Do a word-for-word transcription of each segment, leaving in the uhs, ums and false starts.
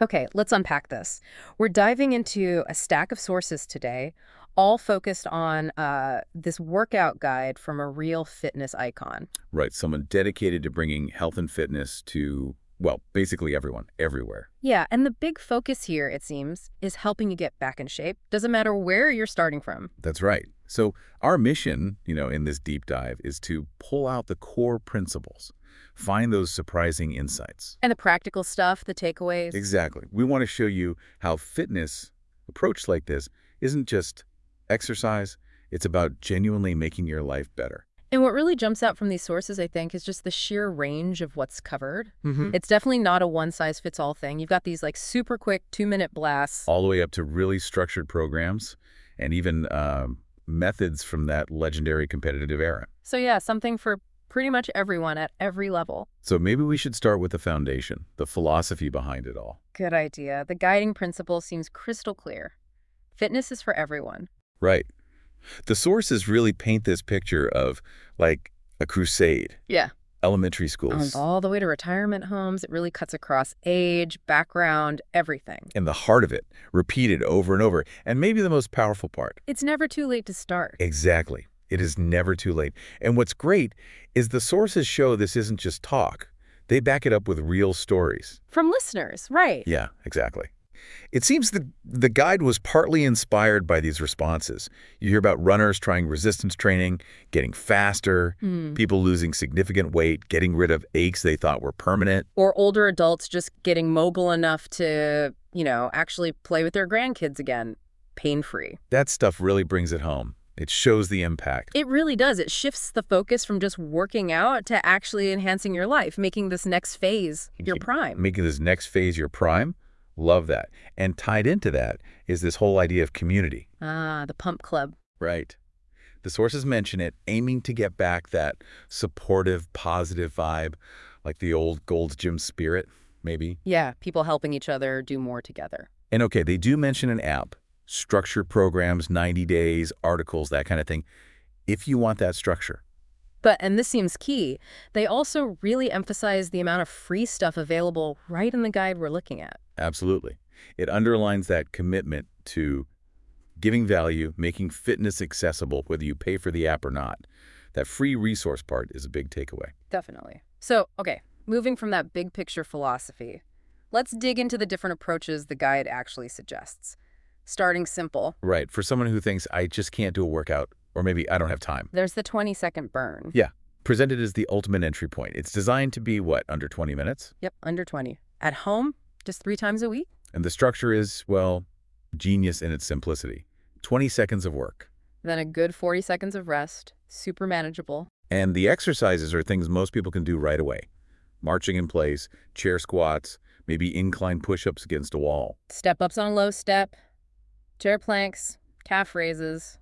Okay, let's unpack this. We're diving into a stack of sources today, all focused on uh, this workout guide from a real fitness icon. Right, someone dedicated to bringing health and fitness to, well, basically everyone, everywhere. Yeah, and the big focus here, it seems, is helping you get back in shape. Doesn't matter where you're starting from. That's right. So our mission, you know, in this deep dive is to pull out the core principles, find those surprising insights. And the practical stuff, the takeaways. Exactly. We want to show you how fitness, approached like this, isn't just exercise, it's about genuinely making your life better. And what really jumps out from these sources, I think, is just the sheer range of what's covered. Mm-hmm. It's definitely not a one-size-fits-all thing. You've got these like super quick two-minute blasts. All the way up to really structured programs and even um, methods from that legendary competitive era. So yeah, something for pretty much everyone at every level. So maybe we should start with the foundation, the philosophy behind it all. Good idea. The guiding principle seems crystal clear. Fitness is for everyone. Right. The sources really paint this picture of, like, a crusade. Yeah. Elementary Um, schools. all the way to retirement homes. It really cuts across age, background, everything. And the heart of it, repeated over and over. And maybe the most powerful part. It's never too late to start. Exactly. It is never too late. And what's great is the sources show this isn't just talk. They back it up with real stories. From listeners, right. Yeah, exactly. It seems the, the guide was partly inspired by these responses. You hear about runners trying resistance training, getting faster, Hmm. people losing significant weight, getting rid of aches they thought were permanent. Or older adults just getting mobile enough to, you know, actually play with their grandkids again, pain-free. That stuff really brings it home. It shows the impact. It really does. It shifts the focus from just working out to actually enhancing your life, making this next phase your prime. Making this next phase your prime. Love that. And tied into that is this whole idea of community. Ah, the pump club. Right. The sources mention it, aiming to get back that supportive, positive vibe, like the old Gold's Gym spirit, maybe. Yeah, people helping each other do more together. And okay, they do mention an app, structured programs, ninety days, articles, that kind of thing, if you want that structure. But, and this seems key, they also really emphasize the amount of free stuff available right in the guide we're looking at. Absolutely. It underlines that commitment to giving value, making fitness accessible, whether you pay for the app or not. That free resource part is a big takeaway. Definitely. So, okay, moving from that big picture philosophy, let's dig into the different approaches the guide actually suggests. Starting simple, Right. For someone who thinks, I just can't do a workout, or maybe I don't have time. there's the twenty second burn. Yeah. Presented as the ultimate entry point. It's designed to be, what, under twenty minutes? Yep, under twenty. At home, just three times a week? And the structure is, well, genius in its simplicity. twenty seconds of work. Then a good forty seconds of rest, super manageable. And the exercises are things most people can do right away. Marching in place, chair squats, maybe incline push-ups against a wall. Step-ups on a low step, chair planks, calf raises.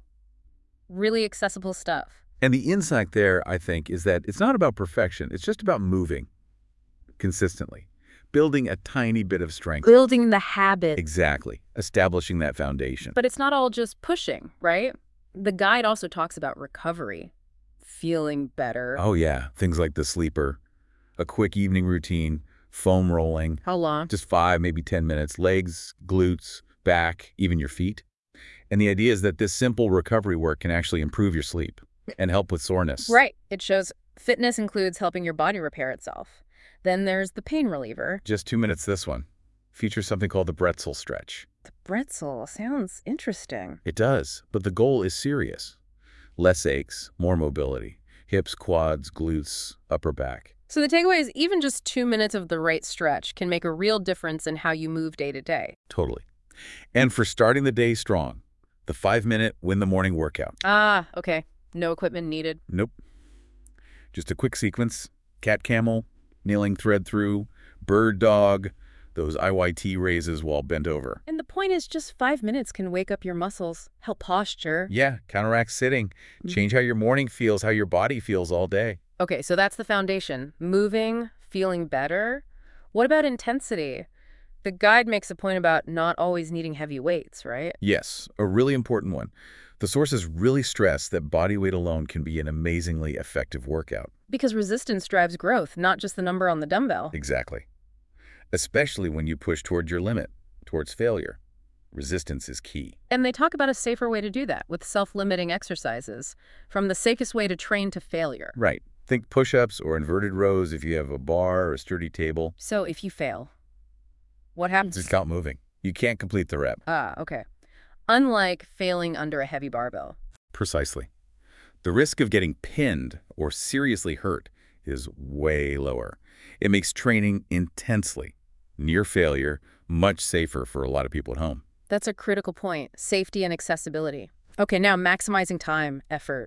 Really accessible stuff. And the insight there, I think, is that it's not about perfection. It's just about moving consistently, building a tiny bit of strength. Building the habit. Exactly. Establishing that foundation. But it's not all just pushing, right? The guide also talks about recovery, feeling better. Oh, yeah. Things like the sleeper, a quick evening routine, foam rolling, How long? just five, maybe ten minutes, legs, glutes, back, even your feet. And the idea is that this simple recovery work can actually improve your sleep and help with soreness. Right. It shows fitness includes helping your body repair itself. Then there's the pain reliever. Just two minutes this one. Features something called the Bretzel stretch. The Bretzel sounds interesting. It does, but the goal is serious. Less aches, more mobility. Hips, quads, glutes, upper back. So the takeaway is even just two minutes of the right stretch can make a real difference in how you move day to day. Totally. And for starting the day strong, the five-minute win-the-morning workout. Ah, okay. No equipment needed. Nope. Just a quick sequence. Cat-camel, kneeling thread through, bird dog, those I Y T raises while bent over. And the point is just five minutes can wake up your muscles, help posture. Yeah, counteract sitting. Change how your morning feels, how your body feels all day. Okay, so that's the foundation. Moving, feeling better. What about intensity? The guide makes a point about not always needing heavy weights, right? Yes, a really important one. The sources really stress that body weight alone can be an amazingly effective workout. Because resistance drives growth, not just the number on the dumbbell. Exactly. especially when you push toward your limit, towards failure. Resistance is key. And they talk about a safer way to do that with self-limiting exercises, from the safest way to train to failure. Right. Think push-ups or inverted rows if you have a bar or a sturdy table. So if you fail, what happens? Just stop moving. You can't complete the rep. Ah, okay. Unlike failing under a heavy barbell. Precisely. The risk of getting pinned or seriously hurt is way lower. It makes training intensely, near failure, much safer for a lot of people at home. That's a critical point. Safety and accessibility. Okay, now maximizing time, effort.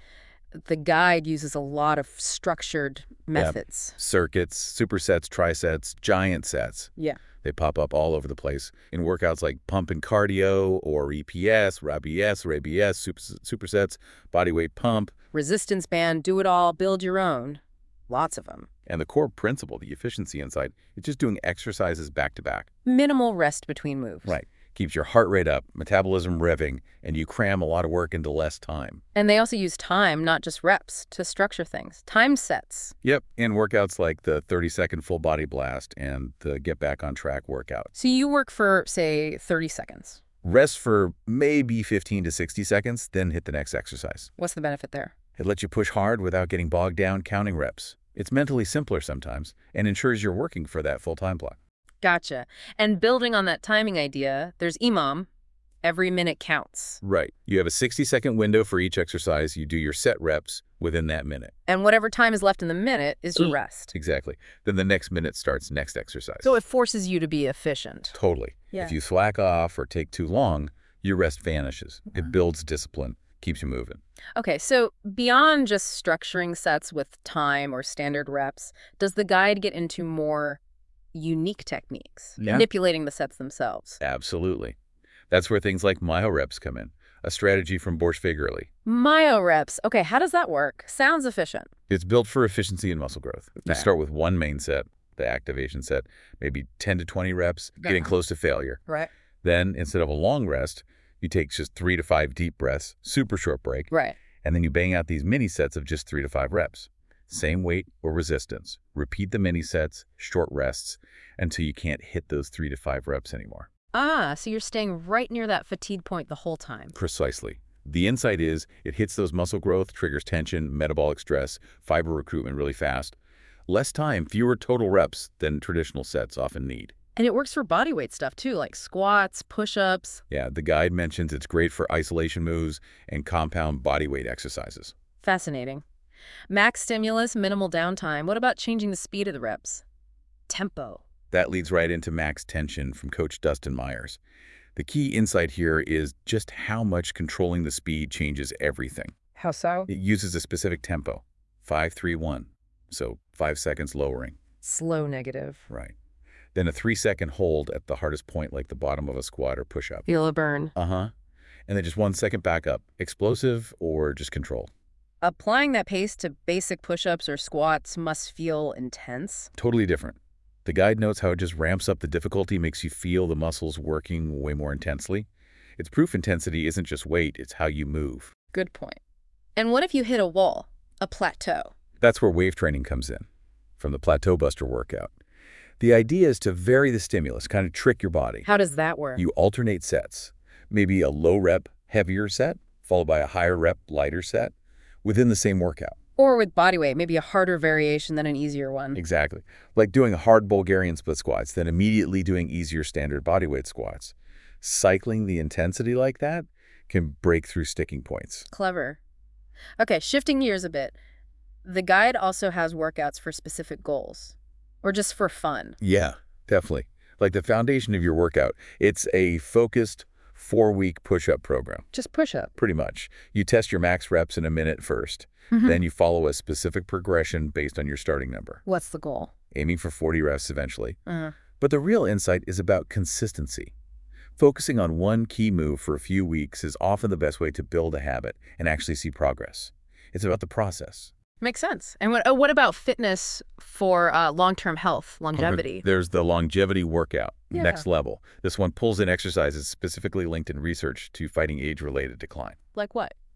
The guide uses a lot of structured methods. Yep. Circuits, supersets, trisets, giant sets. Yeah. They pop up all over the place in workouts like pump and cardio or E P S, R A B S, or A B S, super, supersets, bodyweight pump. Resistance band, do it all, build your own. Lots of them. And the core principle, the efficiency inside, is just doing exercises back to back. Minimal rest between moves. Right. Keeps your heart rate up, metabolism revving, and you cram a lot of work into less time. And they also use time, not just reps, to structure things. Time sets. Yep, in workouts like the thirty second full body blast and the get back on track workout. So you work for, say, thirty seconds. Rest for maybe fifteen to sixty seconds, then hit the next exercise. What's the benefit there? It lets you push hard without getting bogged down counting reps. It's mentally simpler sometimes and ensures you're working for that full time block. Gotcha. And building on that timing idea, there's E M O M. Every minute counts. Right. You have a sixty second window for each exercise. You do your set reps within that minute. And whatever time is left in the minute is your rest. Exactly. Then the next minute starts next exercise. So it forces you to be efficient. Totally. Yeah. If you slack off or take too long, your rest vanishes. It builds discipline, keeps you moving. Okay, so beyond just structuring sets with time or standard reps, does the guide get into more unique techniques, Yeah. manipulating the sets themselves? Absolutely. That's where things like myo reps come in, a strategy from Borsch Fagerli. Myo reps. Okay, how does that work? Sounds efficient. It's built for efficiency and muscle growth. You Yeah. start with one main set, the activation set, maybe ten to twenty reps, getting Uh-huh. close to failure. Right. Then, instead of a long rest, you take just three to five deep breaths, super short break, Right. and then you bang out these mini sets of just three to five reps. Same weight or resistance. Repeat the mini sets, short rests, until you can't hit those three to five reps anymore. Ah, so you're staying right near that fatigue point the whole time. Precisely. The insight is it hits those muscle growth, triggers tension, metabolic stress, fiber recruitment really fast. Less time, fewer total reps than traditional sets often need. And it works for bodyweight stuff too, like squats, push-ups. Yeah, the guide mentions it's great for isolation moves and compound bodyweight exercises. Fascinating. Max stimulus, minimal downtime. What about changing the speed of the reps? Tempo. That leads right into max tension from Coach Dustin Myers. The key insight here is just how much controlling the speed changes everything. How so? It uses a specific tempo, five three one, so five seconds lowering. Slow negative. Right. Then a three-second hold at the hardest point like the bottom of a squat or push-up. Feel a burn. Uh-huh. And then just one second back up, explosive or just controlled. Applying that pace to basic push-ups or squats must feel intense. Totally different. The guide notes how it just ramps up the difficulty, makes you feel the muscles working way more intensely. It's proof intensity isn't just weight, it's how you move. Good point. And what if you hit a wall, a plateau? That's where wave training comes in, from the Plateau Buster workout. The idea is to vary the stimulus, kind of trick your body. How does that work? You alternate sets, maybe a low rep, heavier set, followed by a higher rep, lighter set, within the same workout. Or with body weight, maybe a harder variation than an easier one. Exactly. Like doing a hard Bulgarian split squats, then immediately doing easier standard bodyweight squats. Cycling the intensity like that can break through sticking points. Clever. Okay, shifting gears a bit. The guide also has workouts for specific goals, or just for fun. Yeah, definitely. Like the foundation of your workout, it's a focused four-week push-up program. Just push-up. Pretty much. You test your max reps in a minute first. Mhm. Then you follow a specific progression based on your starting number, What's the goal? aiming for forty reps eventually. Uh, But the real insight is about consistency. Focusing on one key move for a few weeks is often the best way to build a habit and actually see progress. It's about the process. makes sense. And what, oh, what about fitness for uh, long-term health, longevity? There's the longevity workout, Yeah. next level. This one pulls in exercises specifically linked in research to fighting age-related decline. Like what?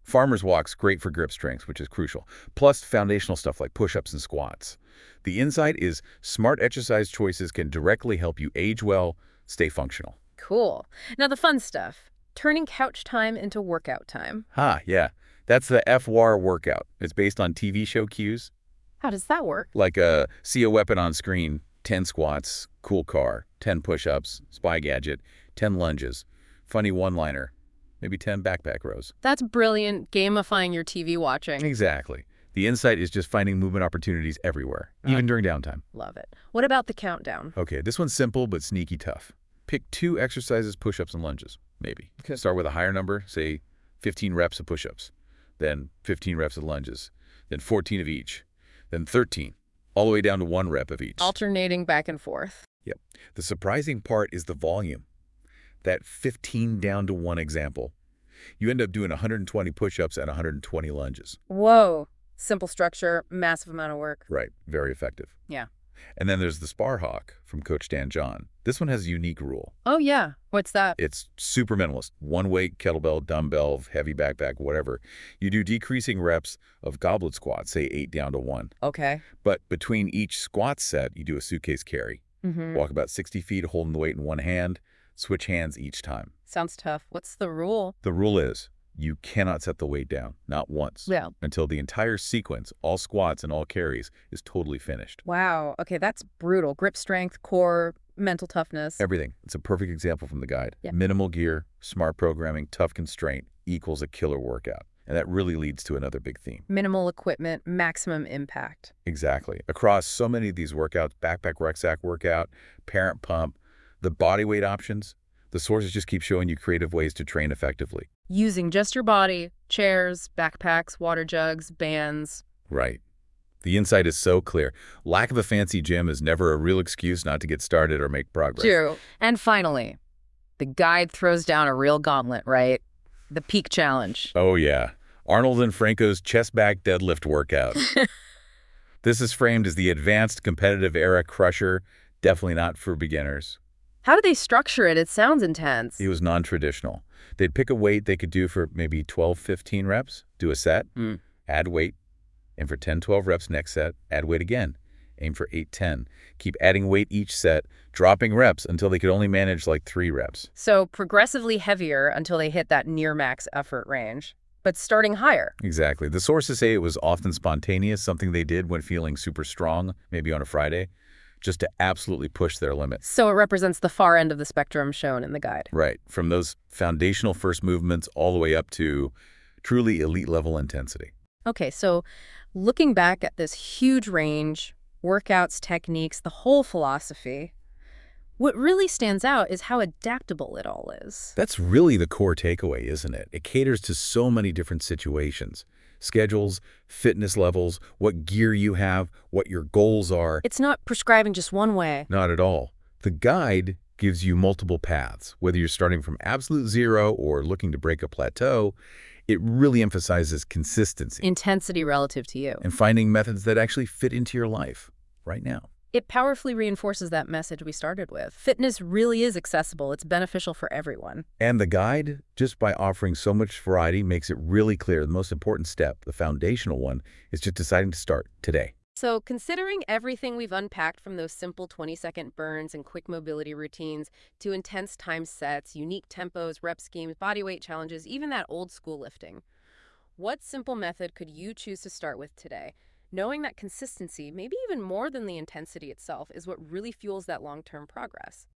Farmer's Walk's great for grip strength, which is crucial, plus foundational stuff like push-ups and squats. The insight is smart exercise choices can directly help you age well, stay functional. Cool. Now the fun stuff. Turning couch time into workout time. Ha, yeah. That's the F W A R workout. It's based on T V show cues, How does that work? like a see a weapon on screen, ten squats, cool car, ten push-ups, spy gadget, ten lunges, funny one-liner, maybe ten backpack rows. That's brilliant, gamifying your T V watching. Exactly. The insight is just finding movement opportunities everywhere, even during downtime. Love it. What about the countdown? Okay, this one's simple but sneaky tough. Pick two exercises, push-ups and lunges, maybe. Okay. Start with a higher number, say fifteen reps of push-ups, then fifteen reps of lunges, then fourteen of each, then thirteen, all the way down to one rep of each. Alternating back and forth. Yep. The surprising part is the volume. That fifteen down to one example. You end up doing one hundred twenty push-ups and one hundred twenty lunges. Whoa. Simple structure, massive amount of work. Right. Very effective. Yeah. And then there's the Spar Hawk from Coach Dan John. This one has a unique rule. Oh, yeah. What's that? It's super minimalist. One weight, kettlebell, dumbbell, heavy backpack, whatever. You do decreasing reps of goblet squats, say eight down to one. Okay. But between each squat set, you do a suitcase carry. Mm-hmm. Walk about sixty feet, holding the weight in one hand. Switch hands each time. Sounds tough. What's the rule? The rule is you cannot set the weight down, not once, Yeah. until the entire sequence, all squats and all carries, is totally finished. Wow. Okay, that's brutal. Grip strength, core, mental toughness. Everything. It's a perfect example from the guide. Yeah. Minimal gear, smart programming, tough constraint equals a killer workout. And that really leads to another big theme. Minimal equipment, maximum impact. Exactly. Across so many of these workouts, backpack rucksack workout, parent pump, the body weight options, the sources just keep showing you creative ways to train effectively. Using just your body, chairs, backpacks, water jugs, bands. Right. The insight is so clear. Lack of a fancy gym is never a real excuse not to get started or make progress. True. And finally, the guide throws down a real gauntlet, right? The peak challenge. Oh, yeah. Arnold and Franco's chest back deadlift workout. This is framed as the advanced competitive era crusher, definitely not for beginners. How do they structure it? It sounds intense. It was non-traditional. They'd pick a weight they could do for maybe twelve, fifteen reps, do a set, Mm. add weight, and for ten, twelve reps next set, add weight again. Aim for eight, ten. Keep adding weight each set, dropping reps until they could only manage like three reps. So progressively heavier until they hit that near max effort range, but starting higher. Exactly. The sources say it was often spontaneous, something they did when feeling super strong, maybe on a Friday, just to absolutely push their limits. So it represents the far end of the spectrum shown in the guide. Right. From those foundational first movements all the way up to truly elite level intensity. Okay, so looking back at this huge range, workouts, techniques, the whole philosophy, what really stands out is how adaptable it all is. That's really the core takeaway, isn't it? It caters to so many different situations. Schedules, fitness levels, what gear you have, what your goals are. It's not prescribing just one way. Not at all. The guide gives you multiple paths. Whether you're starting from absolute zero or looking to break a plateau, it really emphasizes consistency Intensity relative to you. and finding methods that actually fit into your life right now. It powerfully reinforces that message we started with. Fitness really is accessible. It's beneficial for everyone. And the guide, just by offering so much variety, makes it really clear the most important step, the foundational one, is just deciding to start today. So considering everything we've unpacked from those simple twenty-second burns and quick mobility routines to intense time sets, unique tempos, rep schemes, bodyweight challenges, even that old school lifting, what simple method could you choose to start with today? Knowing that consistency, maybe even more than the intensity itself, is what really fuels that long-term progress.